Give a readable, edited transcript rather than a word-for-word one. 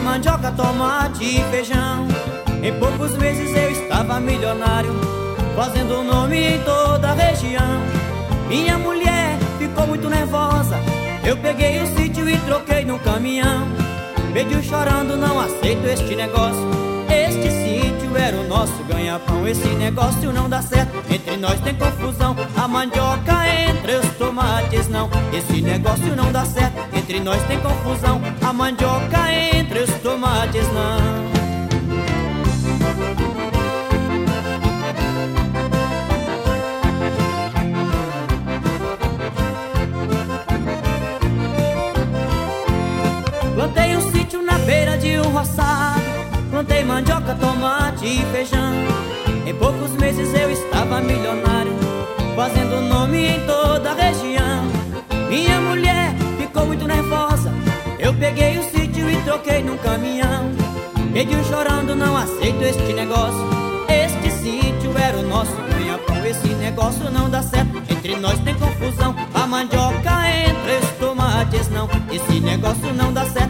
mandioca, tomate e feijão. Em poucos meses eu estava milionário, fazendo nome em toda a região. Minha mulher ficou muito nervosa, eu peguei o sítio e troquei no caminhão. Pediu chorando, não aceito este negócio, este sítio era o nosso ganha-pão. Esse negócio não dá certo, entre nós tem confusão. A mandioca entre os tomates não. Esse negócio não dá certo, entre nós tem confusão. A mandioca entre os tomates não. Plantei um sítio na beira de um roçado, plantei mandioca, tomate e feijão. Em poucos meses eu estava milionário, fazendo nome em toda a região. Minha mulher ficou muito nervosa, eu peguei o sítio e troquei num caminhão. Pediu chorando, não aceito este negócio, este sítio era o nosso ganha-pão. Esse negócio não dá certo, entre nós tem confusão. A mandioca entre os tomates não. Esse negócio não dá certo,